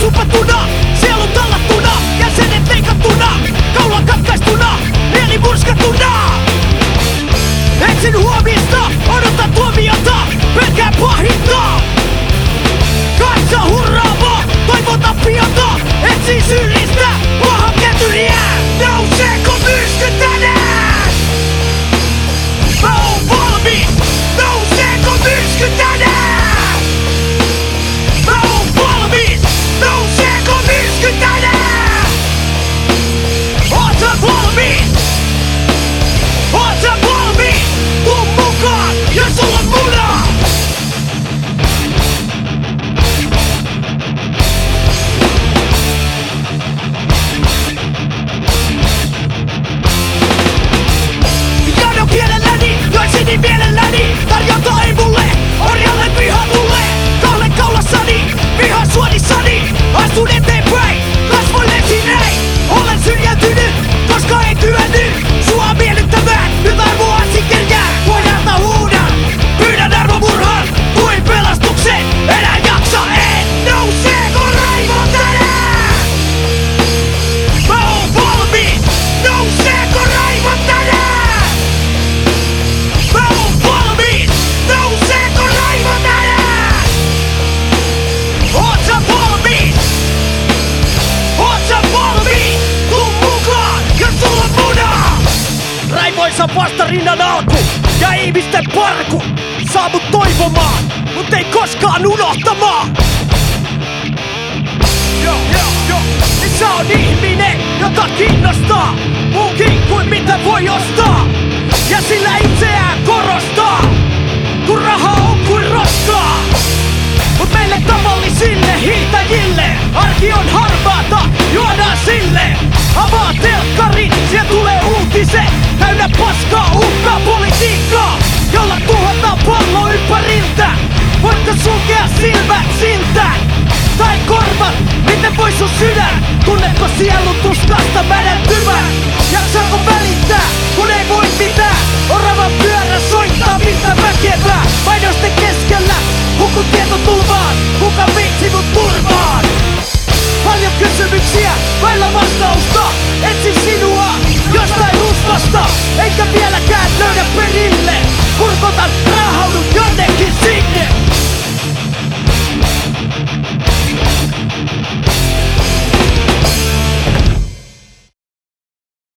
supattuna, sielu tallattuna, jäsenet leikattuna, kaula katkaistuna, mieli murskattuna. Etsin huomista, odotan tuomiota, pelkään pahinta. Kansa hurraava, toivon tappiota, etsin syyllistä, pahan kätyriä. Nouseeko myrsky tänään? Mä oon valmis, nouseeko myrsky tänään? Mä oon valmis, nouseeko myrsky tänään? Oot sä valmis? Oot sä valmis? Tuu mukaan, jos sulla on munaa! Jano kielelläni, joisini mielelläni, tarjota ei mulle, orjalle vihatulle. Kahden kaulassani, vihan suonissani, astun eteenpäin, kasvoillesi näin. Olen syrjäytynyt, koska ei kyennyt sua miellyttämään. Nyt arvo asiakirjaa, pojalta huudan, pyydän arvomurhan, kuin pelastuksen. Enää jaksa, en nouseeko raivon tänään? Mä oon valmis, nouseeko raivon tänään? Mä oon valmis, nouseeko raivon tänään? Oot sä valmis? Oot sä valmis? Tuu mukaan, jos sulla on munaa! Raivoisa vastarinnan alku ja ihmisten parku saa mut toivomaan, mut ei koskaan unohtamaan. Sä on ihminen, jota kiinnostaa muukin kuin mitä voi ostaa. Ja sillä itseään korostaa, kun raha on kuin roskaa. Mut meille tavallisille hiihtäjille arki on harmaata, juodaan sille. Avaa telkkarin, sieltä tulee uutiset, täynnä paskaa, uhkaa politiikkaa, jolla tuhotaan pallo ympäriltä. Voitko sulkea silmät siltä? Tai korvat, miten voi sun sydän? Tunnetko sielun tuskasta mädäntyvän? Jaksaako välittää, kun ei voi mitään? Oravan pyörä soittaa mitä väkevää. Mainosten keskellä, hukun tietotulvaan, kuka viitsi mut turvaa?